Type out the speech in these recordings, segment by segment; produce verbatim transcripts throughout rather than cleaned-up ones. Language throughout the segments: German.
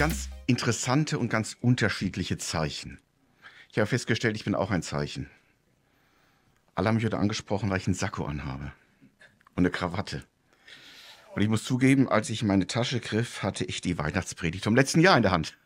ganz interessante und ganz unterschiedliche Zeichen. Ich habe festgestellt, ich bin auch ein Zeichen. Alle haben mich heute angesprochen, weil ich einen Sakko anhabe und eine Krawatte. Und ich muss zugeben, als ich in meine Tasche griff, hatte ich die Weihnachtspredigt vom letzten Jahr in der Hand.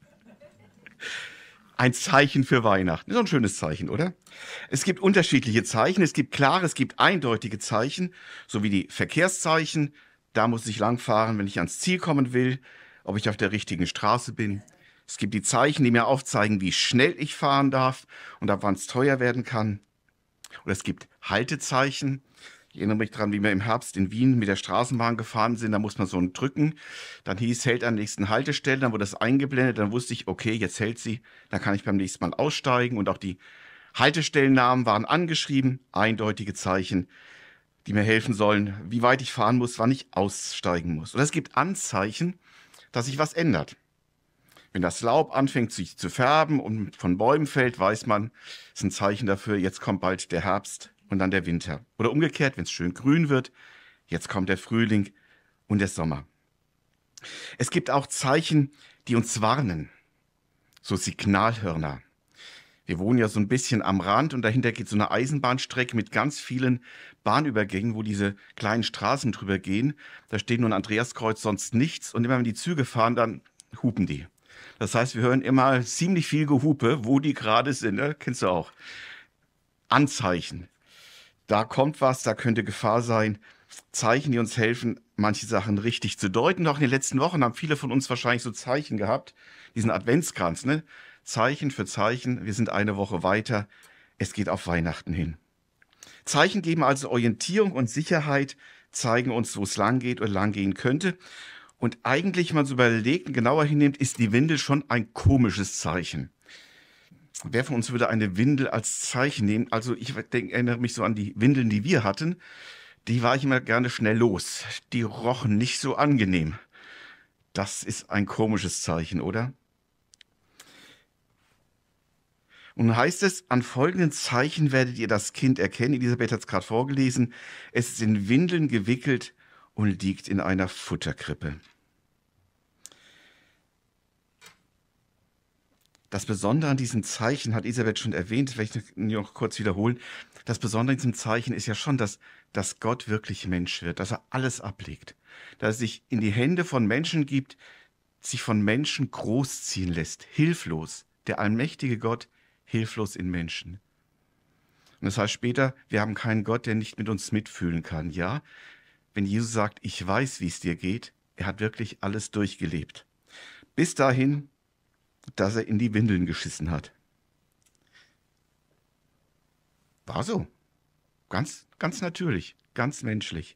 Ein Zeichen für Weihnachten. So ein schönes Zeichen, oder? Es gibt unterschiedliche Zeichen. Es gibt klare, es gibt eindeutige Zeichen, so wie die Verkehrszeichen. Da muss ich langfahren, wenn ich ans Ziel kommen will, ob ich auf der richtigen Straße bin. Es gibt die Zeichen, die mir aufzeigen, wie schnell ich fahren darf und ab wann es teuer werden kann. Oder es gibt Haltezeichen. Ich erinnere mich daran, wie wir im Herbst in Wien mit der Straßenbahn gefahren sind. Da muss man so einen drücken. Dann hieß, hält an der nächsten Haltestelle. Dann wurde das eingeblendet. Dann wusste ich, okay, jetzt hält sie. Dann kann ich beim nächsten Mal aussteigen. Und auch die Haltestellennamen waren angeschrieben. Eindeutige Zeichen, die mir helfen sollen, wie weit ich fahren muss, wann ich aussteigen muss. Oder es gibt Anzeichen, dass sich was ändert. Wenn das Laub anfängt sich zu färben und von Bäumen fällt, weiß man, ist ein Zeichen dafür, jetzt kommt bald der Herbst und dann der Winter. Oder umgekehrt, wenn es schön grün wird, jetzt kommt der Frühling und der Sommer. Es gibt auch Zeichen, die uns warnen, so Signalhörner. Wir wohnen ja so ein bisschen am Rand und dahinter geht so eine Eisenbahnstrecke mit ganz vielen Bahnübergängen, wo diese kleinen Straßen drüber gehen. Da steht nur ein Andreaskreuz, sonst nichts. Und immer wenn die Züge fahren, dann hupen die. Das heißt, wir hören immer ziemlich viel Gehupe, wo die gerade sind. Ne? Kennst du auch. Anzeichen. Da kommt was, da könnte Gefahr sein. Zeichen, die uns helfen, manche Sachen richtig zu deuten. Auch in den letzten Wochen haben viele von uns wahrscheinlich so Zeichen gehabt. Diesen Adventskranz, ne? Zeichen für Zeichen. Wir sind eine Woche weiter. Es geht auf Weihnachten hin. Zeichen geben also Orientierung und Sicherheit, zeigen uns, wo es lang geht oder lang gehen könnte. Und eigentlich, wenn man so überlegt und genauer hinnimmt, ist die Windel schon ein komisches Zeichen. Wer von uns würde eine Windel als Zeichen nehmen? Also ich denke, erinnere mich so an die Windeln, die wir hatten. Die war ich immer gerne schnell los. Die rochen nicht so angenehm. Das ist ein komisches Zeichen, oder? Und nun heißt es, an folgenden Zeichen werdet ihr das Kind erkennen. Elisabeth hat es gerade vorgelesen. Es ist in Windeln gewickelt und liegt in einer Futterkrippe. Das Besondere an diesem Zeichen, hat Elisabeth schon erwähnt, das werde ich noch kurz wiederholen. Das Besondere an diesem Zeichen ist ja schon, dass, dass Gott wirklich Mensch wird, dass er alles ablegt, dass er sich in die Hände von Menschen gibt, sich von Menschen großziehen lässt, hilflos. Der allmächtige Gott, hilflos in Menschen. Und das heißt später, wir haben keinen Gott, der nicht mit uns mitfühlen kann. Ja, wenn Jesus sagt, ich weiß, wie es dir geht, er hat wirklich alles durchgelebt. Bis dahin, dass er in die Windeln geschissen hat. War so. Ganz, ganz natürlich, ganz menschlich.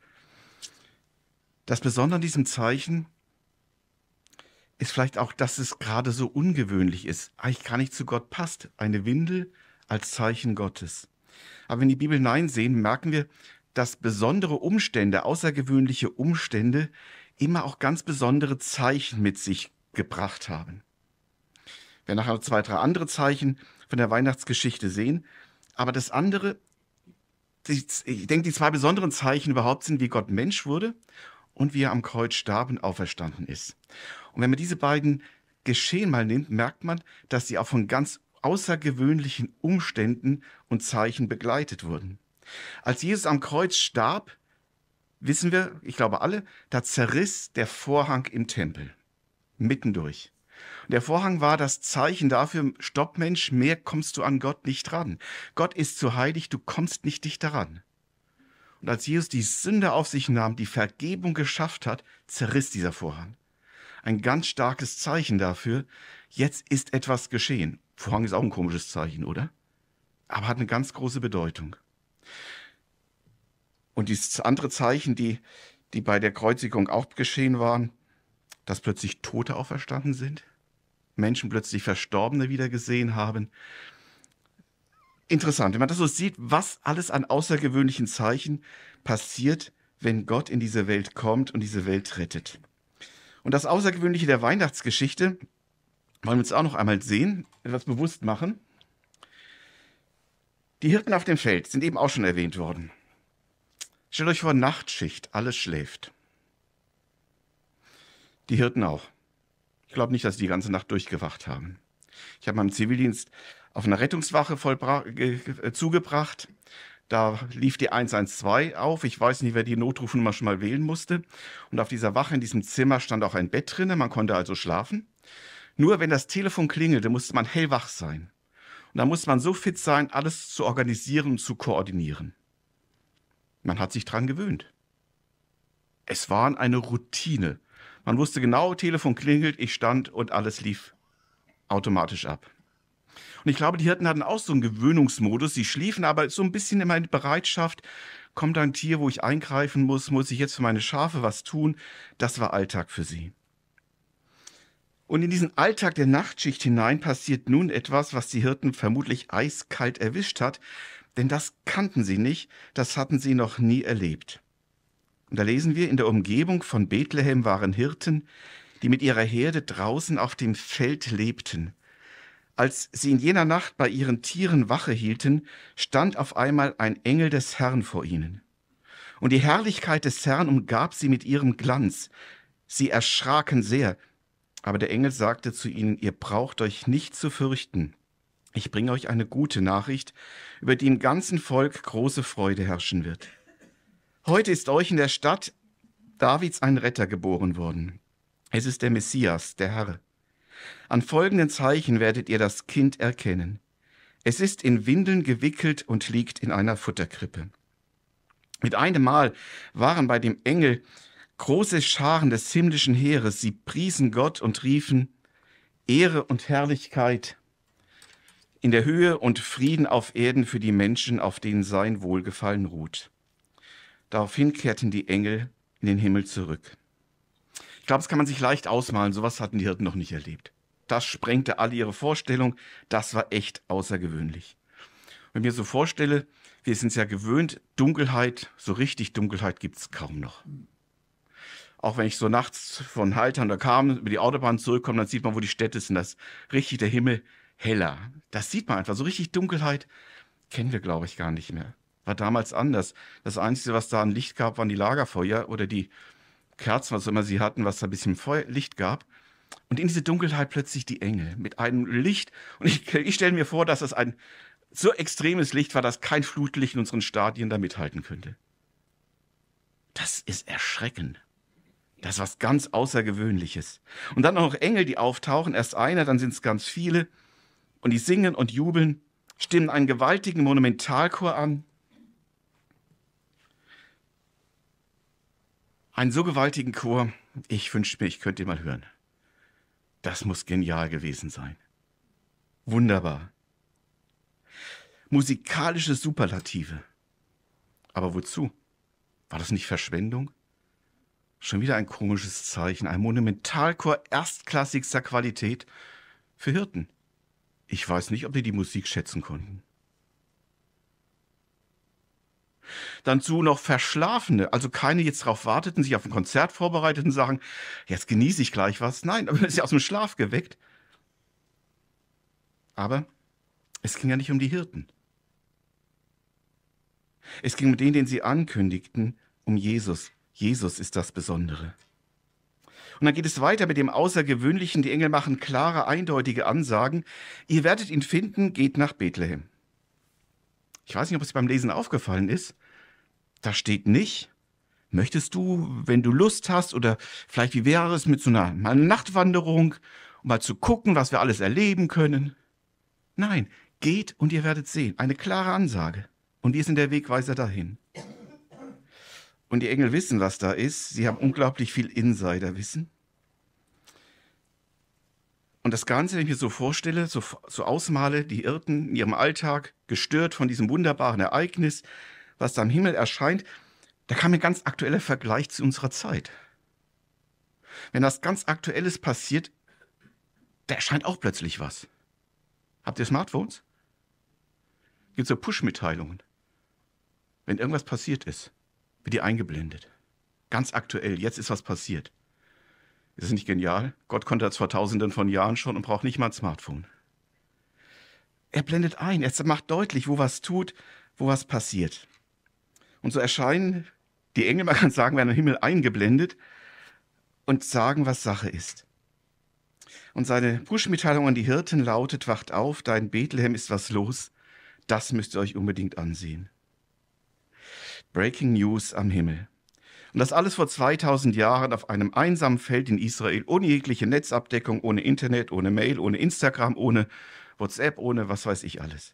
Das Besondere an diesem Zeichen ist vielleicht auch, dass es gerade so ungewöhnlich ist. Eigentlich gar nicht zu Gott passt. Eine Windel als Zeichen Gottes. Aber wenn die Bibel hineinsehen, merken wir, dass besondere Umstände, außergewöhnliche Umstände immer auch ganz besondere Zeichen mit sich gebracht haben. Wir werden nachher noch zwei, drei andere Zeichen von der Weihnachtsgeschichte sehen. Aber das andere, ich denke, die zwei besonderen Zeichen überhaupt sind, wie Gott Mensch wurde und wie er am Kreuz starb und auferstanden ist. Und wenn man diese beiden Geschehen mal nimmt, merkt man, dass sie auch von ganz außergewöhnlichen Umständen und Zeichen begleitet wurden. Als Jesus am Kreuz starb, wissen wir, ich glaube alle, da zerriss der Vorhang im Tempel, mittendurch. Und der Vorhang war das Zeichen dafür, stopp Mensch, mehr kommst du an Gott nicht ran. Gott ist zu heilig, du kommst nicht dichter ran. Und als Jesus die Sünde auf sich nahm, die Vergebung geschafft hat, zerriss dieser Vorhang. Ein ganz starkes Zeichen dafür, jetzt ist etwas geschehen. Vorhang ist auch ein komisches Zeichen, oder? Aber hat eine ganz große Bedeutung. Und dieses andere Zeichen, die, die bei der Kreuzigung auch geschehen waren, dass plötzlich Tote auferstanden sind, Menschen plötzlich Verstorbene wieder gesehen haben. Interessant, wenn man das so sieht, was alles an außergewöhnlichen Zeichen passiert, wenn Gott in diese Welt kommt und diese Welt rettet. Und das Außergewöhnliche der Weihnachtsgeschichte wollen wir uns auch noch einmal sehen, etwas bewusst machen. Die Hirten auf dem Feld sind eben auch schon erwähnt worden. Stellt euch vor, Nachtschicht, alles schläft. Die Hirten auch. Ich glaube nicht, dass sie die ganze Nacht durchgewacht haben. Ich habe meinen Zivildienst auf einer Rettungswache vollbra- ge- ge- zugebracht. Da lief die eins eins zwei auf. Ich weiß nicht, wer die Notrufnummer schon mal wählen musste. Und auf dieser Wache in diesem Zimmer stand auch ein Bett drin. Man konnte also schlafen. Nur wenn das Telefon klingelte, musste man hellwach sein. Und da musste man so fit sein, alles zu organisieren und zu koordinieren. Man hat sich dran gewöhnt. Es war eine Routine. Man wusste genau, Telefon klingelt, ich stand und alles lief automatisch ab. Und ich glaube, die Hirten hatten auch so einen Gewöhnungsmodus. Sie schliefen aber so ein bisschen immer in Bereitschaft. Kommt ein Tier, wo ich eingreifen muss? Muss ich jetzt für meine Schafe was tun? Das war Alltag für sie. Und in diesen Alltag der Nachtschicht hinein passiert nun etwas, was die Hirten vermutlich eiskalt erwischt hat. Denn das kannten sie nicht, das hatten sie noch nie erlebt. Und da lesen wir, in der Umgebung von Bethlehem waren Hirten, die mit ihrer Herde draußen auf dem Feld lebten. Als sie in jener Nacht bei ihren Tieren Wache hielten, stand auf einmal ein Engel des Herrn vor ihnen. Und die Herrlichkeit des Herrn umgab sie mit ihrem Glanz. Sie erschraken sehr, aber der Engel sagte zu ihnen, ihr braucht euch nicht zu fürchten. Ich bringe euch eine gute Nachricht, über die im ganzen Volk große Freude herrschen wird. Heute ist euch in der Stadt Davids ein Retter geboren worden. Es ist der Messias, der Herr. An folgenden Zeichen werdet ihr das Kind erkennen. Es ist in Windeln gewickelt und liegt in einer Futterkrippe. Mit einem Mal waren bei dem Engel große Scharen des himmlischen Heeres. Sie priesen Gott und riefen, Ehre und Herrlichkeit in der Höhe und Frieden auf Erden für die Menschen, auf denen sein Wohlgefallen ruht. Daraufhin kehrten die Engel in den Himmel zurück. Ich glaube, das kann man sich leicht ausmalen. Sowas hatten die Hirten noch nicht erlebt. Das sprengte alle ihre Vorstellung. Das war echt außergewöhnlich. Wenn ich mir so vorstelle, wir sind es ja gewöhnt, Dunkelheit, so richtig Dunkelheit gibt es kaum noch. Auch wenn ich so nachts von Haltern oder Kamen über die Autobahn zurückkomme, dann sieht man, wo die Städte sind. Das ist richtig der Himmel heller. Das sieht man einfach. So richtig Dunkelheit kennen wir, glaube ich, gar nicht mehr. War damals anders. Das Einzige, was da an Licht gab, waren die Lagerfeuer oder die Kerzen, was immer sie hatten, was da ein bisschen Feuer, Licht gab. Und in diese Dunkelheit plötzlich die Engel mit einem Licht. Und ich, ich stelle mir vor, dass das ein so extremes Licht war, dass kein Flutlicht in unseren Stadien da mithalten könnte. Das ist erschreckend. Das ist was ganz Außergewöhnliches. Und dann auch noch Engel, die auftauchen. Erst einer, dann sind es ganz viele. Und die singen und jubeln, stimmen einen gewaltigen Monumentalchor an. Einen so gewaltigen Chor, ich wünschte mir, ich könnte ihn mal hören. Das muss genial gewesen sein. Wunderbar. Musikalische Superlative. Aber wozu? War das nicht Verschwendung? Schon wieder ein komisches Zeichen. Ein Monumentalchor erstklassigster Qualität für Hirten. Ich weiß nicht, ob die die Musik schätzen konnten. Dann zu noch Verschlafene, also keine jetzt darauf warteten, sich auf ein Konzert vorbereiteten, sagen, jetzt genieße ich gleich was. Nein, aber ist ja aus dem Schlaf geweckt. Aber es ging ja nicht um die Hirten. Es ging um den, den sie ankündigten, um Jesus. Jesus ist das Besondere. Und dann geht es weiter mit dem Außergewöhnlichen. Die Engel machen klare, eindeutige Ansagen. Ihr werdet ihn finden, geht nach Bethlehem. Ich weiß nicht, ob es beim Lesen aufgefallen ist. Da steht nicht, möchtest du, wenn du Lust hast, oder vielleicht wie wäre es mit so einer mal einer Nachtwanderung, um mal zu gucken, was wir alles erleben können. Nein, geht und ihr werdet sehen. Eine klare Ansage. Und wir sind der Wegweiser dahin. Und die Engel wissen, was da ist. Sie haben unglaublich viel Insiderwissen. Und das Ganze, wenn ich mir so vorstelle, so, so ausmale, die Hirten in ihrem Alltag, gestört von diesem wunderbaren Ereignis, was da am Himmel erscheint, da kam mir ein ganz aktueller Vergleich zu unserer Zeit. Wenn das ganz Aktuelles passiert, da erscheint auch plötzlich was. Habt ihr Smartphones? Gibt es so Push-Mitteilungen? Wenn irgendwas passiert ist, wird die eingeblendet. Ganz aktuell, jetzt ist was passiert. Ist das nicht genial? Gott konnte das vor tausenden von Jahren schon und braucht nicht mal ein Smartphone. Er blendet ein, er macht deutlich, wo was tut, wo was passiert. Und so erscheinen die Engel, man kann sagen, werden im Himmel eingeblendet und sagen, was Sache ist. Und seine Push-Mitteilung an die Hirten lautet: Wacht auf, da in Bethlehem ist was los. Das müsst ihr euch unbedingt ansehen. Breaking News am Himmel. Und das alles vor zweitausend Jahren auf einem einsamen Feld in Israel, ohne jegliche Netzabdeckung, ohne Internet, ohne Mail, ohne Instagram, ohne WhatsApp, ohne was weiß ich alles.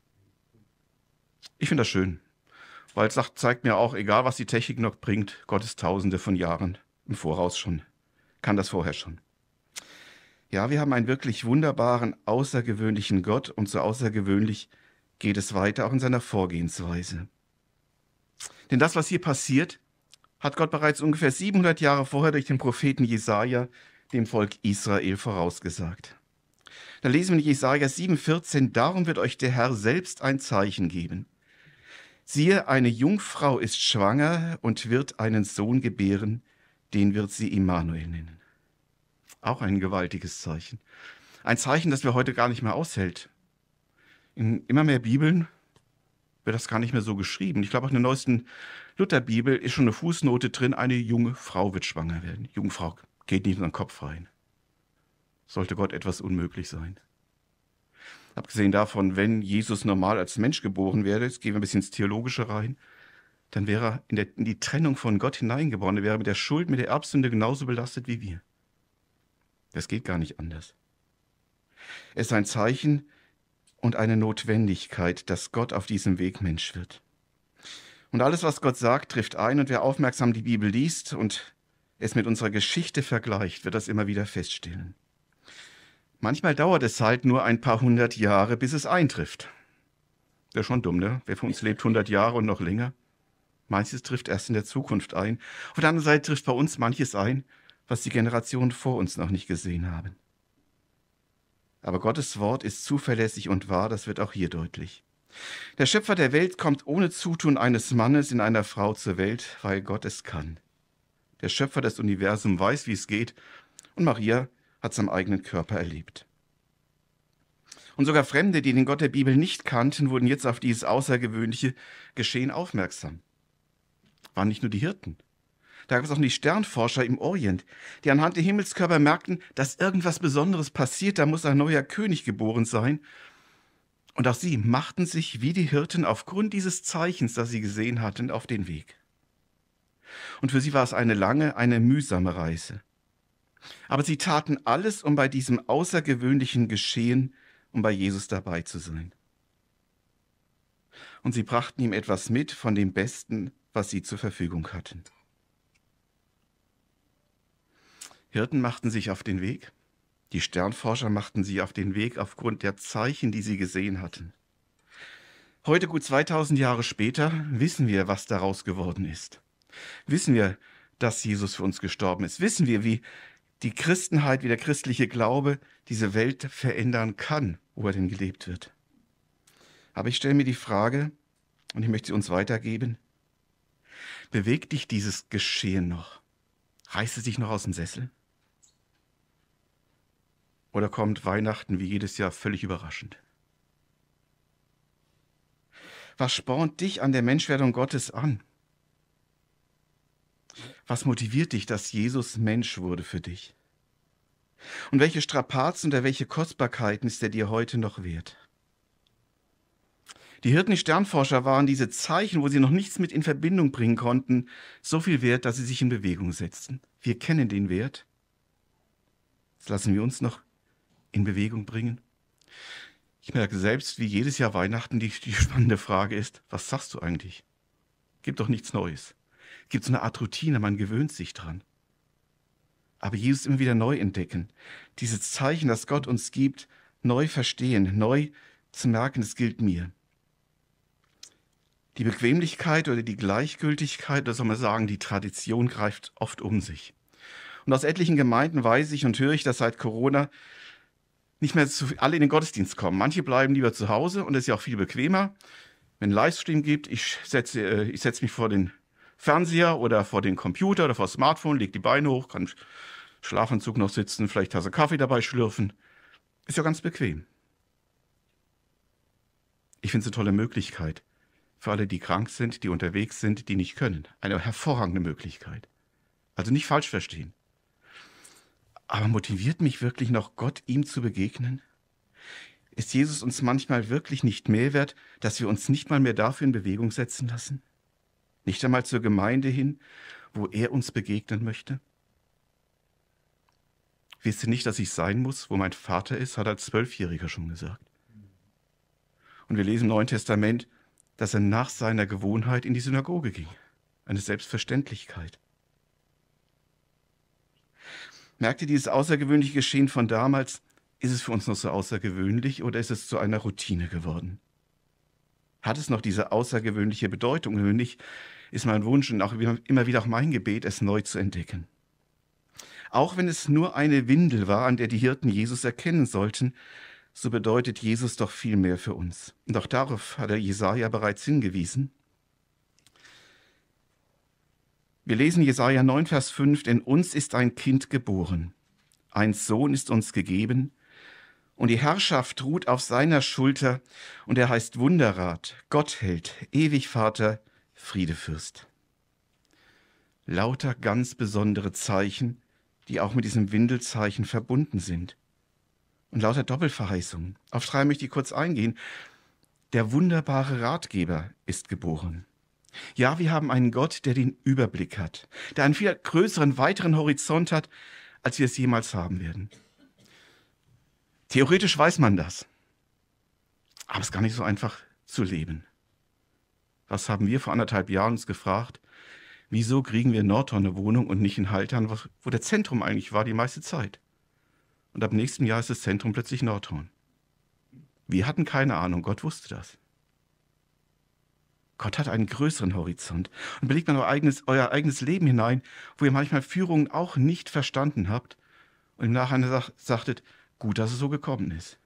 Ich finde das schön, weil es sagt, zeigt mir auch, egal was die Technik noch bringt, Gott ist tausende von Jahren im Voraus schon, kann das vorher schon. Ja, wir haben einen wirklich wunderbaren, außergewöhnlichen Gott und so außergewöhnlich geht es weiter auch in seiner Vorgehensweise. Denn das, was hier passiert, hat Gott bereits ungefähr siebenhundert Jahre vorher durch den Propheten Jesaja dem Volk Israel vorausgesagt. Da lesen wir in Jesaja sieben vierzehn: Darum wird euch der Herr selbst ein Zeichen geben. Siehe, eine Jungfrau ist schwanger und wird einen Sohn gebären, den wird sie Immanuel nennen. Auch ein gewaltiges Zeichen. Ein Zeichen, das wir heute gar nicht mehr aushält. In immer mehr Bibeln wird das gar nicht mehr so geschrieben. Ich glaube, auch in der neuesten Lutherbibel ist schon eine Fußnote drin: eine junge Frau wird schwanger werden. Junge Frau geht nicht in den Kopf rein. Sollte Gott etwas unmöglich sein. Abgesehen davon, wenn Jesus normal als Mensch geboren wäre, jetzt gehen wir ein bisschen ins Theologische rein, dann wäre er in, der, in die Trennung von Gott hineingeboren. Er wäre mit der Schuld, mit der Erbsünde genauso belastet wie wir. Das geht gar nicht anders. Es ist ein Zeichen und eine Notwendigkeit, dass Gott auf diesem Weg Mensch wird. Und alles, was Gott sagt, trifft ein. Und wer aufmerksam die Bibel liest und es mit unserer Geschichte vergleicht, wird das immer wieder feststellen. Manchmal dauert es halt nur ein paar hundert Jahre, bis es eintrifft. Das ist schon dumm, ne? Wer von uns lebt hundert Jahre und noch länger? Manches trifft erst in der Zukunft ein. Auf der anderen Seite trifft bei uns manches ein, was die Generationen vor uns noch nicht gesehen haben. Aber Gottes Wort ist zuverlässig und wahr, das wird auch hier deutlich. Der Schöpfer der Welt kommt ohne Zutun eines Mannes in einer Frau zur Welt, weil Gott es kann. Der Schöpfer des Universums weiß, wie es geht, und Maria hat es am eigenen Körper erlebt. Und sogar Fremde, die den Gott der Bibel nicht kannten, wurden jetzt auf dieses außergewöhnliche Geschehen aufmerksam. Waren nicht nur die Hirten. Da gab es auch die Sternforscher im Orient, die anhand der Himmelskörper merkten, dass irgendwas Besonderes passiert, da muss ein neuer König geboren sein. Und auch sie machten sich wie die Hirten aufgrund dieses Zeichens, das sie gesehen hatten, auf den Weg. Und für sie war es eine lange, eine mühsame Reise. Aber sie taten alles, um bei diesem außergewöhnlichen Geschehen, um bei Jesus dabei zu sein. Und sie brachten ihm etwas mit von dem Besten, was sie zur Verfügung hatten. Hirten machten sich auf den Weg, die Sternforscher machten sich auf den Weg aufgrund der Zeichen, die sie gesehen hatten. Heute, gut zweitausend Jahre später, wissen wir, was daraus geworden ist. Wissen wir, dass Jesus für uns gestorben ist. Wissen wir, wie die Christenheit, wie der christliche Glaube diese Welt verändern kann, wo er denn gelebt wird. Aber ich stelle mir die Frage, und ich möchte sie uns weitergeben: Bewegt dich dieses Geschehen noch? Reißt es dich noch aus dem Sessel? Oder kommt Weihnachten wie jedes Jahr völlig überraschend? Was spornt dich an der Menschwerdung Gottes an? Was motiviert dich, dass Jesus Mensch wurde für dich? Und welche Strapazen oder welche Kostbarkeiten ist er dir heute noch wert? Die Hirten, die Sternforscher waren diese Zeichen, wo sie noch nichts mit in Verbindung bringen konnten, so viel wert, dass sie sich in Bewegung setzten. Wir kennen den Wert. Jetzt lassen wir uns noch in Bewegung bringen. Ich merke selbst, wie jedes Jahr Weihnachten die, die spannende Frage ist: Was sagst du eigentlich? Gibt doch nichts Neues. Gibt so eine Art Routine, man gewöhnt sich dran. Aber Jesus immer wieder neu entdecken. Dieses Zeichen, das Gott uns gibt, neu verstehen, neu zu merken, es gilt mir. Die Bequemlichkeit oder die Gleichgültigkeit, oder soll man sagen, die Tradition greift oft um sich. Und aus etlichen Gemeinden weiß ich und höre ich, dass seit Corona nicht mehr zu, alle in den Gottesdienst kommen. Manche bleiben lieber zu Hause und das ist ja auch viel bequemer. Wenn es einen Livestream gibt, ich setze, äh, ich setze mich vor den Fernseher oder vor den Computer oder vor das Smartphone, leg die Beine hoch, kann im Schlafanzug noch sitzen, vielleicht Tasse Kaffee dabei schlürfen. Ist ja ganz bequem. Ich finde es eine tolle Möglichkeit für alle, die krank sind, die unterwegs sind, die nicht können. Eine hervorragende Möglichkeit. Also nicht falsch verstehen. Aber motiviert mich wirklich noch Gott, ihm zu begegnen? Ist Jesus uns manchmal wirklich nicht mehr wert, dass wir uns nicht mal mehr dafür in Bewegung setzen lassen? Nicht einmal zur Gemeinde hin, wo er uns begegnen möchte? Wisst ihr nicht, dass ich sein muss, wo mein Vater ist, hat er als Zwölfjähriger schon gesagt. Und wir lesen im Neuen Testament, dass er nach seiner Gewohnheit in die Synagoge ging. Eine Selbstverständlichkeit. Merkt ihr dieses außergewöhnliche Geschehen von damals? Ist es für uns noch so außergewöhnlich oder ist es zu einer Routine geworden? Hat es noch diese außergewöhnliche Bedeutung? Und wenn nicht, ist mein Wunsch und auch immer wieder auch mein Gebet, es neu zu entdecken. Auch wenn es nur eine Windel war, an der die Hirten Jesus erkennen sollten, so bedeutet Jesus doch viel mehr für uns. Und auch darauf hat der Jesaja bereits hingewiesen. Wir lesen Jesaja neun, Vers fünf, denn uns ist ein Kind geboren, ein Sohn ist uns gegeben, und die Herrschaft ruht auf seiner Schulter, und er heißt Wunderrat, Gottheld, Ewigvater, Friedefürst. Lauter ganz besondere Zeichen, die auch mit diesem Windelzeichen verbunden sind. Und lauter Doppelverheißungen. Auf drei möchte ich kurz eingehen. Der wunderbare Ratgeber ist geboren. Ja, wir haben einen Gott, der den Überblick hat, der einen viel größeren, weiteren Horizont hat, als wir es jemals haben werden. Theoretisch weiß man das, aber es ist gar nicht so einfach zu leben. Was haben wir vor anderthalb Jahren uns gefragt? Wieso kriegen wir in Nordhorn eine Wohnung und nicht in Haltern, wo der Zentrum eigentlich war die meiste Zeit? Und ab nächstem Jahr ist das Zentrum plötzlich Nordhorn. Wir hatten keine Ahnung, Gott wusste das. Gott hat einen größeren Horizont. Und belegt man euer eigenes, euer eigenes Leben hinein, wo ihr manchmal Führungen auch nicht verstanden habt und im Nachhinein sag, sagtet, gut, dass es so gekommen ist.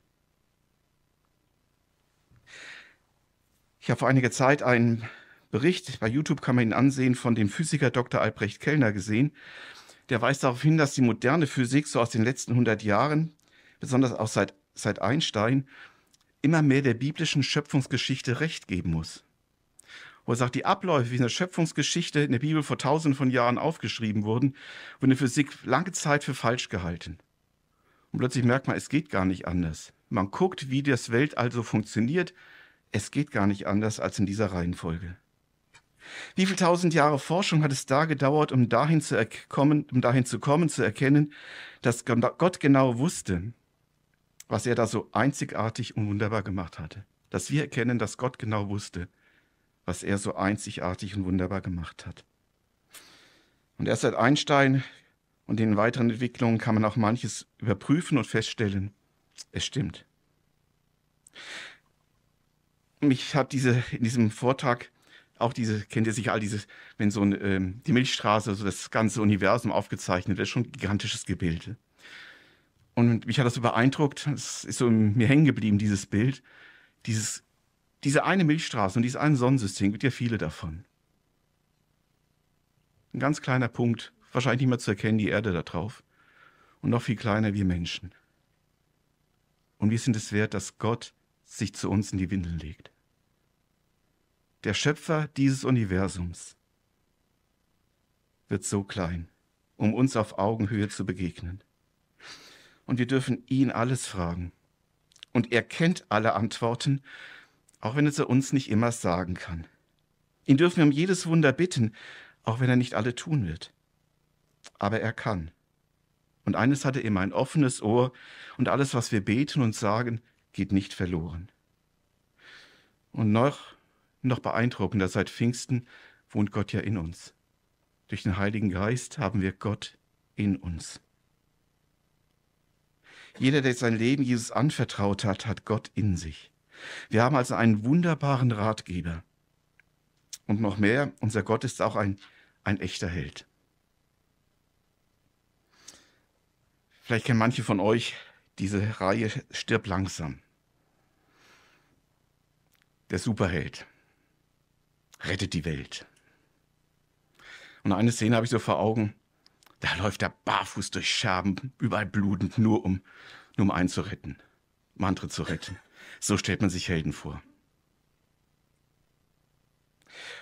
Ich habe vor einiger Zeit einen Bericht, bei YouTube kann man ihn ansehen, von dem Physiker Doktor Albrecht Kellner gesehen. Der weist darauf hin, dass die moderne Physik so aus den letzten hundert Jahren, besonders auch seit, seit Einstein, immer mehr der biblischen Schöpfungsgeschichte Recht geben muss. Wo er sagt, die Abläufe, wie in der Schöpfungsgeschichte in der Bibel vor tausenden von Jahren aufgeschrieben wurden, wurde in der Physik lange Zeit für falsch gehalten. Und plötzlich merkt man, es geht gar nicht anders. Man guckt, wie das Weltall so funktioniert. Es geht gar nicht anders als in dieser Reihenfolge. Wie viele tausend Jahre Forschung hat es da gedauert, um dahin zu kommen, um dahin zu kommen, zu erkennen, dass Gott genau wusste, was er da so einzigartig und wunderbar gemacht hatte. Dass wir erkennen, dass Gott genau wusste, was er so einzigartig und wunderbar gemacht hat. Und erst seit Einstein und den weiteren Entwicklungen kann man auch manches überprüfen und feststellen, es stimmt. Mich hat diese, in diesem Vortrag auch diese, kennt ihr sicher all dieses, wenn so ein, ähm, die Milchstraße, so das ganze Universum aufgezeichnet wird, schon ein gigantisches Gebilde. Und mich hat das so beeindruckt, es ist so in mir hängen geblieben, dieses Bild, dieses, diese eine Milchstraße und dieses eine Sonnensystem, gibt ja viele davon. Ein ganz kleiner Punkt, wahrscheinlich nicht mehr zu erkennen, die Erde da drauf. Und noch viel kleiner wir Menschen. Und wir sind es wert, dass Gott sich zu uns in die Windeln legt. Der Schöpfer dieses Universums wird so klein, um uns auf Augenhöhe zu begegnen. Und wir dürfen ihn alles fragen. Und er kennt alle Antworten, auch wenn er uns nicht immer sagen kann. Ihn dürfen wir um jedes Wunder bitten, auch wenn er nicht alle tun wird. Aber er kann. Und eines hat er immer, ein offenes Ohr, und alles, was wir beten und sagen, geht nicht verloren. Und noch, noch beeindruckender, seit Pfingsten wohnt Gott ja in uns. Durch den Heiligen Geist haben wir Gott in uns. Jeder, der sein Leben Jesus anvertraut hat, hat Gott in sich. Wir haben also einen wunderbaren Ratgeber. Und noch mehr, unser Gott ist auch ein, ein echter Held. Vielleicht kennen manche von euch diese Reihe Stirb langsam. Der Superheld rettet die Welt. Und eine Szene habe ich so vor Augen, da läuft er barfuß durch Scherben, überall blutend, nur um, nur um einen zu retten, um andere zu retten. So stellt man sich Helden vor.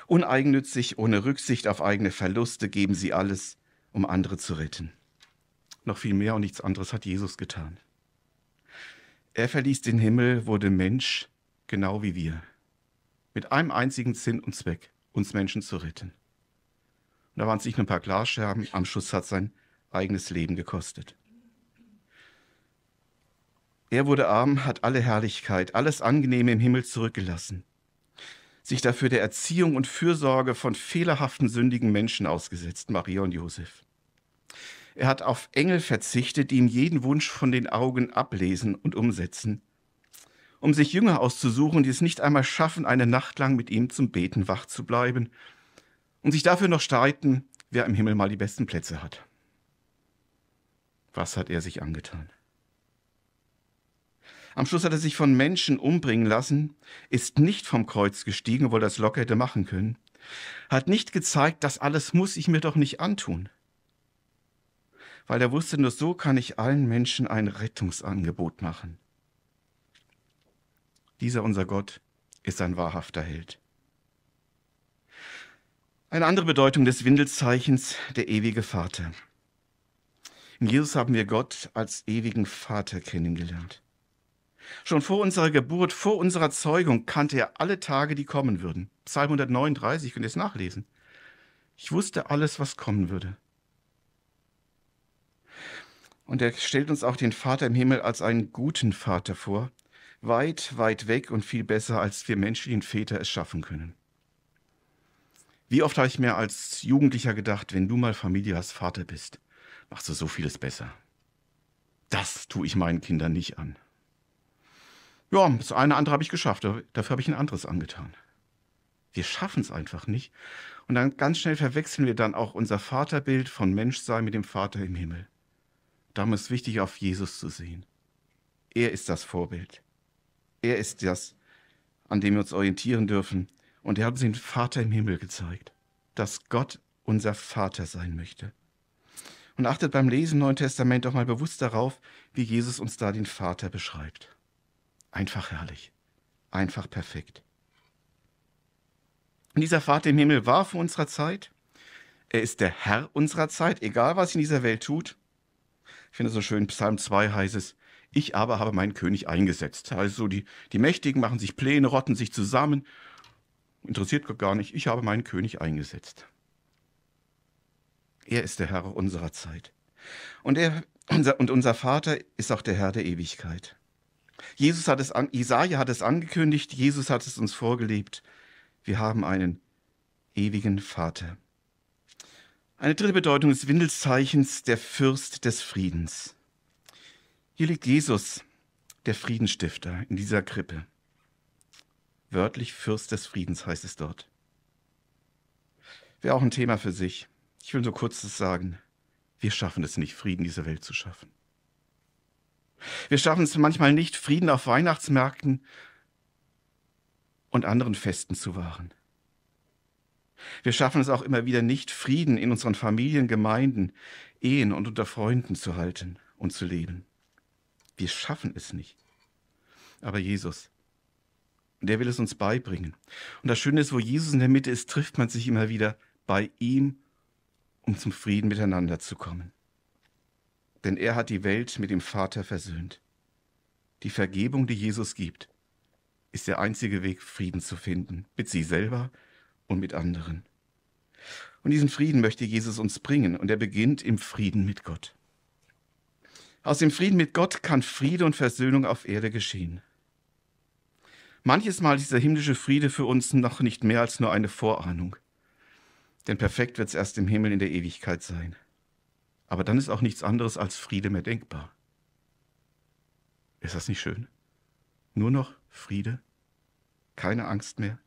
Uneigennützig, ohne Rücksicht auf eigene Verluste, geben sie alles, um andere zu retten. Noch viel mehr und nichts anderes hat Jesus getan. Er verließ den Himmel, wurde Mensch, genau wie wir. Mit einem einzigen Sinn und Zweck, uns Menschen zu retten. Und da waren es nicht nur ein paar Glasscherben, am Schluss hat sein eigenes Leben gekostet. Er wurde arm, hat alle Herrlichkeit, alles Angenehme im Himmel zurückgelassen, sich dafür der Erziehung und Fürsorge von fehlerhaften, sündigen Menschen ausgesetzt, Maria und Josef. Er hat auf Engel verzichtet, die ihm jeden Wunsch von den Augen ablesen und umsetzen, um sich Jünger auszusuchen, die es nicht einmal schaffen, eine Nacht lang mit ihm zum Beten wach zu bleiben und sich dafür noch streiten, wer im Himmel mal die besten Plätze hat. Was hat er sich angetan? Am Schluss hat er sich von Menschen umbringen lassen, ist nicht vom Kreuz gestiegen, obwohl er das locker hätte machen können, hat nicht gezeigt, das alles muss ich mir doch nicht antun. Weil er wusste, nur so kann ich allen Menschen ein Rettungsangebot machen. Dieser unser Gott ist ein wahrhafter Held. Eine andere Bedeutung des Windelzeichens, der ewige Vater. In Jesus haben wir Gott als ewigen Vater kennengelernt. Schon vor unserer Geburt, vor unserer Zeugung kannte er alle Tage, die kommen würden. Psalm hundertneununddreißig, könnt ihr es nachlesen. Ich wusste alles, was kommen würde. Und er stellt uns auch den Vater im Himmel als einen guten Vater vor, weit, weit weg und viel besser, als wir menschlichen Väter es schaffen können. Wie oft habe ich mir als Jugendlicher gedacht, wenn du mal Familie hast, Vater bist, machst du so vieles besser. Das tue ich meinen Kindern nicht an. Ja, das eine andere habe ich geschafft, dafür habe ich ein anderes angetan. Wir schaffen es einfach nicht. Und dann ganz schnell verwechseln wir dann auch unser Vaterbild von Menschsein mit dem Vater im Himmel. Darum ist es wichtig, auf Jesus zu sehen. Er ist das Vorbild. Er ist das, an dem wir uns orientieren dürfen. Und er hat uns den Vater im Himmel gezeigt, dass Gott unser Vater sein möchte. Und achtet beim Lesen im Neuen Testament doch mal bewusst darauf, wie Jesus uns da den Vater beschreibt. Einfach herrlich, einfach perfekt. Und dieser Vater im Himmel war vor unserer Zeit. Er ist der Herr unserer Zeit, egal was in dieser Welt tut. Ich finde es so schön, Psalm zwei heißt es, ich aber habe meinen König eingesetzt. Also die, die Mächtigen machen sich Pläne, rotten sich zusammen. Interessiert Gott gar nicht, ich habe meinen König eingesetzt. Er ist der Herr unserer Zeit. Und, er, unser, und unser Vater ist auch der Herr der Ewigkeit. Jesus hat es an, Jesaja hat es angekündigt, Jesus hat es uns vorgelebt. Wir haben einen ewigen Vater. Eine dritte Bedeutung des Windelszeichens, der Fürst des Friedens. Hier liegt Jesus, der Friedensstifter, in dieser Krippe. Wörtlich Fürst des Friedens heißt es dort. Wäre auch ein Thema für sich. Ich will so kurz das sagen. Wir schaffen es nicht, Frieden in dieser Welt zu schaffen. Wir schaffen es manchmal nicht, Frieden auf Weihnachtsmärkten und anderen Festen zu wahren. Wir schaffen es auch immer wieder nicht, Frieden in unseren Familien, Gemeinden, Ehen und unter Freunden zu halten und zu leben. Wir schaffen es nicht. Aber Jesus, der will es uns beibringen. Und das Schöne ist, wo Jesus in der Mitte ist, trifft man sich immer wieder bei ihm, um zum Frieden miteinander zu kommen. Denn er hat die Welt mit dem Vater versöhnt. Die Vergebung, die Jesus gibt, ist der einzige Weg, Frieden zu finden, mit sich selber und mit anderen. Und diesen Frieden möchte Jesus uns bringen, und er beginnt im Frieden mit Gott. Aus dem Frieden mit Gott kann Friede und Versöhnung auf Erde geschehen. Manches Mal ist dieser himmlische Friede für uns noch nicht mehr als nur eine Vorahnung. Denn perfekt wird es erst im Himmel in der Ewigkeit sein. Aber dann ist auch nichts anderes als Friede mehr denkbar. Ist das nicht schön? Nur noch Friede, keine Angst mehr.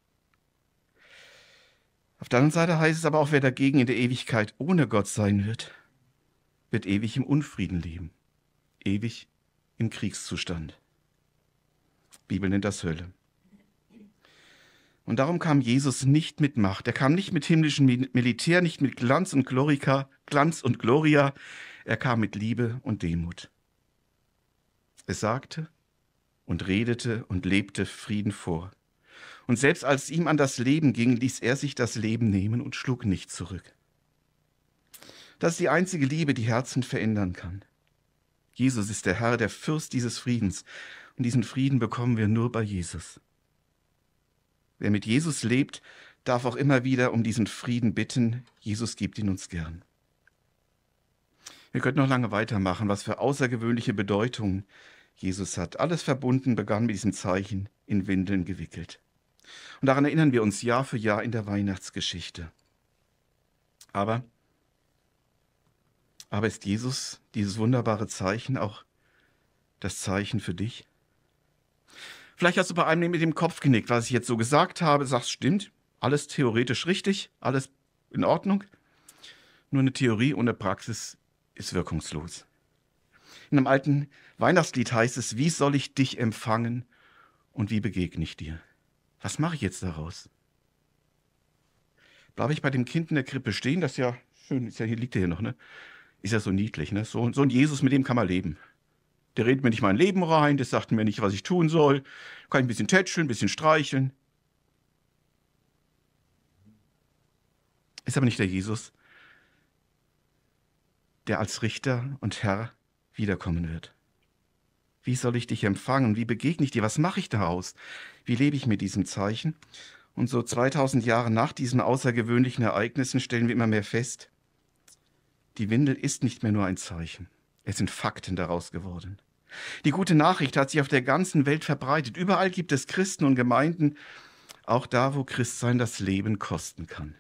Auf der anderen Seite heißt es aber auch, wer dagegen in der Ewigkeit ohne Gott sein wird, wird ewig im Unfrieden leben, ewig im Kriegszustand. Die Bibel nennt das Hölle. Und darum kam Jesus nicht mit Macht. Er kam nicht mit himmlischem Militär, nicht mit Glanz und Glorika, Glanz und Gloria. Er kam mit Liebe und Demut. Er sagte und redete und lebte Frieden vor. Und selbst als ihm an das Leben ging, ließ er sich das Leben nehmen und schlug nicht zurück. Das ist die einzige Liebe, die Herzen verändern kann. Jesus ist der Herr, der Fürst dieses Friedens. Und diesen Frieden bekommen wir nur bei Jesus. Wer mit Jesus lebt, darf auch immer wieder um diesen Frieden bitten. Jesus gibt ihn uns gern. Wir könnten noch lange weitermachen, was für außergewöhnliche Bedeutung Jesus hat. Alles verbunden begann mit diesem Zeichen in Windeln gewickelt. Und daran erinnern wir uns Jahr für Jahr in der Weihnachtsgeschichte. Aber, aber ist Jesus, dieses wunderbare Zeichen, auch das Zeichen für dich? Vielleicht hast du bei einem mit dem Kopf genickt, was ich jetzt so gesagt habe, sagst, stimmt, alles theoretisch richtig, alles in Ordnung. Nur eine Theorie ohne Praxis ist wirkungslos. In einem alten Weihnachtslied heißt es, wie soll ich dich empfangen und wie begegne ich dir? Was mache ich jetzt daraus? Bleibe ich bei dem Kind in der Krippe stehen? Das ist ja schön, ist ja, hier liegt er hier noch, ne? Ist ja so niedlich, ne? So, so ein Jesus, mit dem kann man leben. Der redet mir nicht mein Leben rein, der sagt mir nicht, was ich tun soll. Kann ich ein bisschen tätscheln, ein bisschen streicheln. Ist aber nicht der Jesus, der als Richter und Herr wiederkommen wird. Wie soll ich dich empfangen? Wie begegne ich dir? Was mache ich daraus? Wie lebe ich mit diesem Zeichen? Und so zweitausend Jahre nach diesen außergewöhnlichen Ereignissen stellen wir immer mehr fest, die Windel ist nicht mehr nur ein Zeichen. Es sind Fakten daraus geworden. Die gute Nachricht hat sich auf der ganzen Welt verbreitet. Überall gibt es Christen und Gemeinden, auch da, wo Christsein das Leben kosten kann.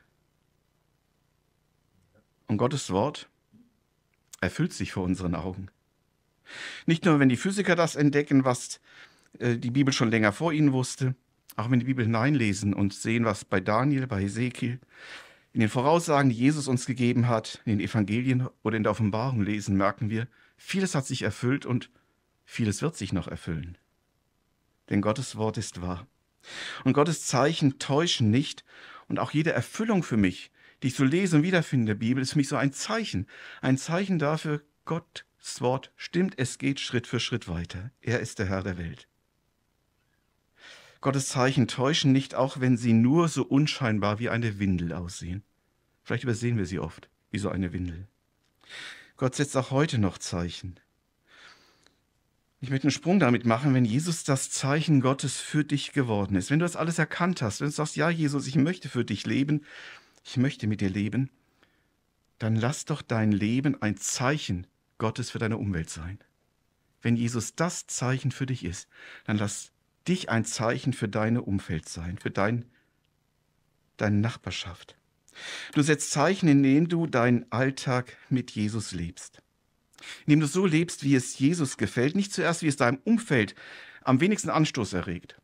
Und Gottes Wort erfüllt sich vor unseren Augen. Nicht nur, wenn die Physiker das entdecken, was äh, die Bibel schon länger vor ihnen wusste, auch wenn die Bibel hineinlesen und sehen, was bei Daniel, bei Hesekiel, in den Voraussagen, die Jesus uns gegeben hat, in den Evangelien oder in der Offenbarung lesen, merken wir, vieles hat sich erfüllt und vieles wird sich noch erfüllen. Denn Gottes Wort ist wahr. Und Gottes Zeichen täuschen nicht. Und auch jede Erfüllung für mich, die ich so lese und wiederfinde in der Bibel, ist für mich so ein Zeichen. Ein Zeichen dafür, Gottes Wort stimmt, es geht Schritt für Schritt weiter. Er ist der Herr der Welt. Gottes Zeichen täuschen nicht, auch wenn sie nur so unscheinbar wie eine Windel aussehen. Vielleicht übersehen wir sie oft, wie so eine Windel. Gott setzt auch heute noch Zeichen. Ich möchte einen Sprung damit machen, wenn Jesus das Zeichen Gottes für dich geworden ist. Wenn du das alles erkannt hast, wenn du sagst, ja Jesus, ich möchte für dich leben, ich möchte mit dir leben, dann lass doch dein Leben ein Zeichen Gottes für deine Umwelt sein. Wenn Jesus das Zeichen für dich ist, dann lass dich ein Zeichen für deine Umwelt sein, für dein, deine Nachbarschaft. Du setzt Zeichen, indem du deinen Alltag mit Jesus lebst. Indem du so lebst, wie es Jesus gefällt, nicht zuerst, wie es deinem Umfeld am wenigsten Anstoß erregt.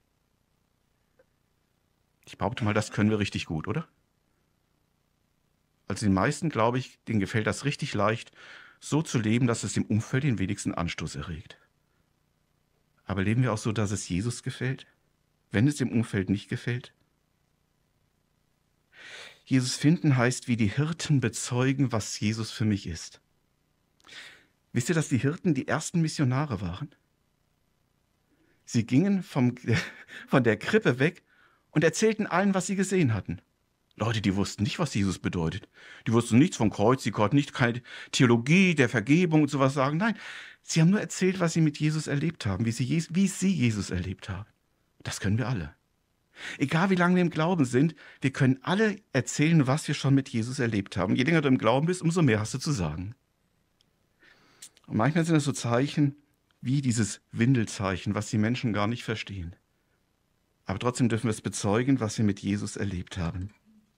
Ich behaupte mal, das können wir richtig gut, oder? Also den meisten, glaube ich, denen gefällt das richtig leicht, so zu leben, dass es dem Umfeld den wenigsten Anstoß erregt. Aber leben wir auch so, dass es Jesus gefällt, wenn es dem Umfeld nicht gefällt? Jesus finden heißt, wie die Hirten bezeugen, was Jesus für mich ist. Wisst ihr, dass die Hirten die ersten Missionare waren? Sie gingen vom, von der Krippe weg und erzählten allen, was sie gesehen hatten. Leute, die wussten nicht, was Jesus bedeutet. Die wussten nichts vom Kreuz, sie konnten nicht keine Theologie der Vergebung und sowas sagen. Nein, sie haben nur erzählt, was sie mit Jesus erlebt haben, wie sie, Jesus, wie sie Jesus erlebt haben. Das können wir alle. Egal wie lange wir im Glauben sind, wir können alle erzählen, was wir schon mit Jesus erlebt haben. Je länger du im Glauben bist, umso mehr hast du zu sagen. Und manchmal sind es so Zeichen wie dieses Windelzeichen, was die Menschen gar nicht verstehen. Aber trotzdem dürfen wir es bezeugen, was wir mit Jesus erlebt haben.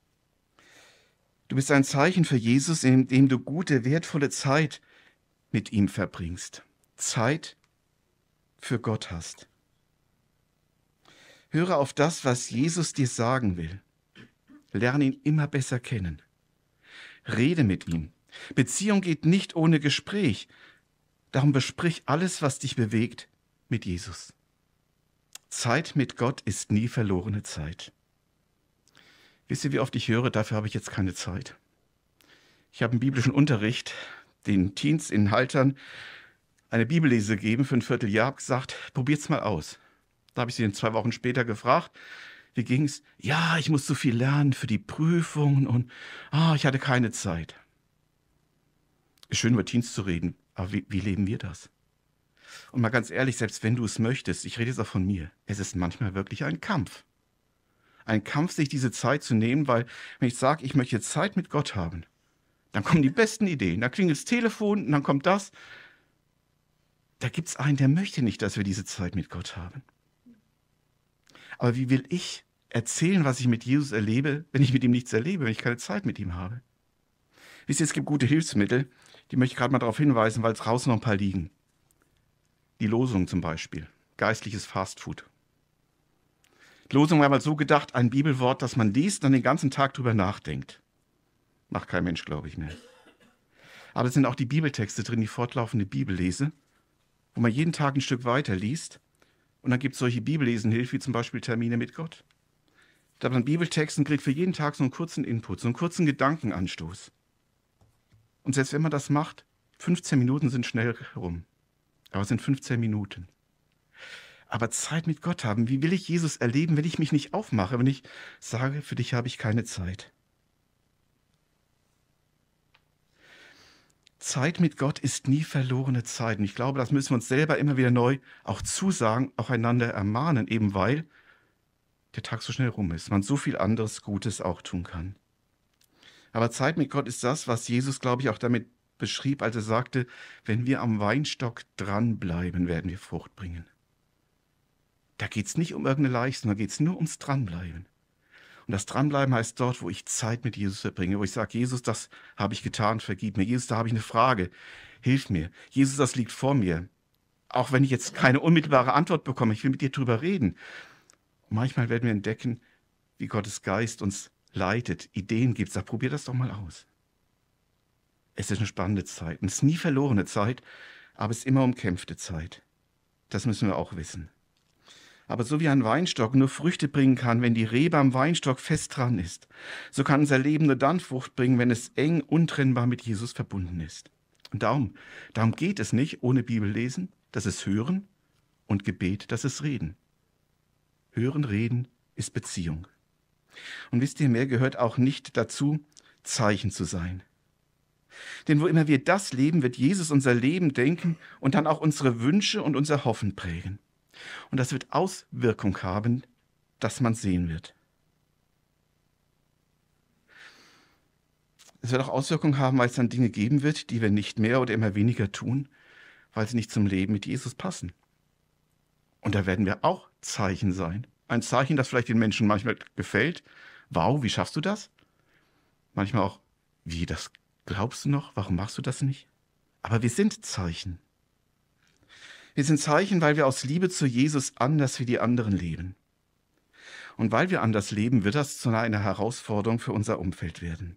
Du bist ein Zeichen für Jesus, indem du gute, wertvolle Zeit mit ihm verbringst. Zeit für Gott hast. Höre auf das, was Jesus dir sagen will. Lerne ihn immer besser kennen. Rede mit ihm. Beziehung geht nicht ohne Gespräch. Darum besprich alles, was dich bewegt, mit Jesus. Zeit mit Gott ist nie verlorene Zeit. Wisst ihr, wie oft ich höre, dafür habe ich jetzt keine Zeit. Ich habe im biblischen Unterricht den Teens in Haltern eine Bibellese gegeben für ein Vierteljahr, habe gesagt, probiert's mal aus. Da habe ich sie zwei Wochen später gefragt, wie ging's? Ja, ich muss so viel lernen für die Prüfungen und ah, ich hatte keine Zeit. Ist schön, über Teens zu reden, aber wie, wie leben wir das? Und mal ganz ehrlich, selbst wenn du es möchtest, ich rede jetzt auch von mir, es ist manchmal wirklich ein Kampf. Ein Kampf, sich diese Zeit zu nehmen, weil wenn ich sage, ich möchte Zeit mit Gott haben, dann kommen die besten Ideen. Da klingelt das Telefon und dann kommt das. Da gibt es einen, der möchte nicht, dass wir diese Zeit mit Gott haben. Aber wie will ich erzählen, was ich mit Jesus erlebe, wenn ich mit ihm nichts erlebe, wenn ich keine Zeit mit ihm habe? Wisst ihr, es gibt gute Hilfsmittel, die möchte ich gerade mal darauf hinweisen, weil es draußen noch ein paar liegen. Die Losung zum Beispiel, geistliches Fastfood. Die Losung war mal so gedacht, ein Bibelwort, das man liest und dann den ganzen Tag drüber nachdenkt. Macht kein Mensch, glaube ich, mehr. Aber es sind auch die Bibeltexte drin, die fortlaufende Bibellese, wo man jeden Tag ein Stück weiter liest. Und dann gibt es solche Bibellesenhilfen, wie zum Beispiel Termine mit Gott. Da hat man Bibeltexten, kriegt für jeden Tag so einen kurzen Input, so einen kurzen Gedankenanstoß. Und selbst wenn man das macht, fünfzehn Minuten sind schnell rum. Aber es sind fünfzehn Minuten. Aber Zeit mit Gott haben, wie will ich Jesus erleben, wenn ich mich nicht aufmache, wenn ich sage, für dich habe ich keine Zeit? Zeit mit Gott ist nie verlorene Zeit. Und ich glaube, das müssen wir uns selber immer wieder neu auch zusagen, auch einander ermahnen, eben weil der Tag so schnell rum ist, man so viel anderes Gutes auch tun kann. Aber Zeit mit Gott ist das, was Jesus, glaube ich, auch damit beschrieb, als er sagte, wenn wir am Weinstock dranbleiben, werden wir Frucht bringen. Da geht es nicht um irgendeine Leistung, da geht es nur ums Dranbleiben. Und das Dranbleiben heißt dort, wo ich Zeit mit Jesus verbringe, wo ich sage, Jesus, das habe ich getan, vergib mir. Jesus, da habe ich eine Frage, hilf mir. Jesus, das liegt vor mir. Auch wenn ich jetzt keine unmittelbare Antwort bekomme, ich will mit dir drüber reden. Und manchmal werden wir entdecken, wie Gottes Geist uns leitet, Ideen gibt. Sag, probier das doch mal aus. Es ist eine spannende Zeit. Und es ist nie verlorene Zeit, aber es ist immer umkämpfte Zeit. Das müssen wir auch wissen. Aber so wie ein Weinstock nur Früchte bringen kann, wenn die Rebe am Weinstock fest dran ist, so kann unser Leben nur dann Frucht bringen, wenn es eng untrennbar mit Jesus verbunden ist. Und darum, darum geht es nicht ohne Bibellesen, das ist Hören, und Gebet, das ist Reden. Hören, Reden ist Beziehung. Und wisst ihr, mehr gehört auch nicht dazu, Zeichen zu sein. Denn wo immer wir das leben, wird Jesus unser Leben denken und dann auch unsere Wünsche und unser Hoffen prägen. Und das wird Auswirkung haben, dass man sehen wird. Es wird auch Auswirkungen haben, weil es dann Dinge geben wird, die wir nicht mehr oder immer weniger tun, weil sie nicht zum Leben mit Jesus passen. Und da werden wir auch Zeichen sein. Ein Zeichen, das vielleicht den Menschen manchmal gefällt. Wow, wie schaffst du das? Manchmal auch, wie, das glaubst du noch? Warum machst du das nicht? Aber wir sind Zeichen. Wir sind Zeichen, weil wir aus Liebe zu Jesus anders wie die anderen leben. Und weil wir anders leben, wird das zu einer Herausforderung für unser Umfeld werden.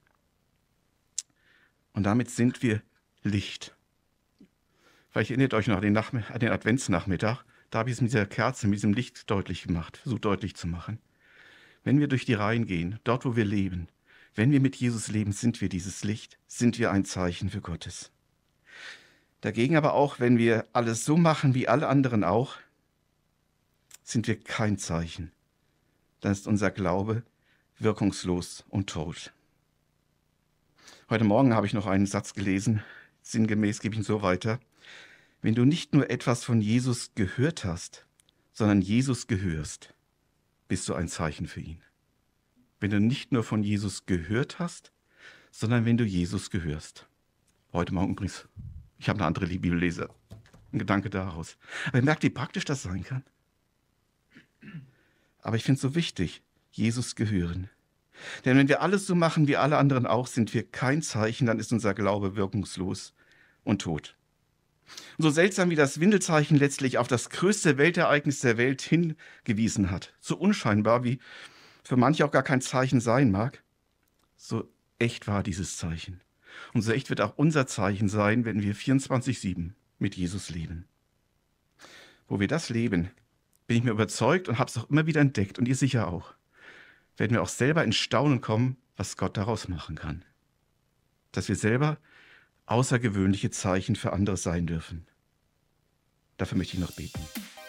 Und damit sind wir Licht. Vielleicht erinnert euch noch an den, Nachm- an den Adventsnachmittag. Da habe ich es mit dieser Kerze, mit diesem Licht deutlich gemacht, versucht deutlich zu machen. Wenn wir durch die Reihen gehen, dort wo wir leben, wenn wir mit Jesus leben, sind wir dieses Licht, sind wir ein Zeichen für Gottes. Dagegen aber auch, wenn wir alles so machen wie alle anderen auch, sind wir kein Zeichen. Dann ist unser Glaube wirkungslos und tot. Heute Morgen habe ich noch einen Satz gelesen, sinngemäß gebe ich ihn so weiter. Wenn du nicht nur etwas von Jesus gehört hast, sondern Jesus gehörst, bist du ein Zeichen für ihn. Wenn du nicht nur von Jesus gehört hast, sondern wenn du Jesus gehörst. Heute Morgen übrigens, ich habe eine andere Bibellese, ein Gedanke daraus. Aber ihr merkt, wie praktisch das sein kann. Aber ich finde es so wichtig, Jesus gehören. Denn wenn wir alles so machen wie alle anderen auch, sind wir kein Zeichen, dann ist unser Glaube wirkungslos und tot. Und so seltsam wie das Windelzeichen letztlich auf das größte Weltereignis der Welt hingewiesen hat, so unscheinbar wie für manche auch gar kein Zeichen sein mag, so echt war dieses Zeichen. Und so echt wird auch unser Zeichen sein, wenn wir vierundzwanzig sieben mit Jesus leben. Wo wir das leben, bin ich mir überzeugt und habe es auch immer wieder entdeckt und ihr sicher auch, werden wir auch selber in Staunen kommen, was Gott daraus machen kann. Dass wir selber außergewöhnliche Zeichen für andere sein dürfen. Dafür möchte ich noch beten.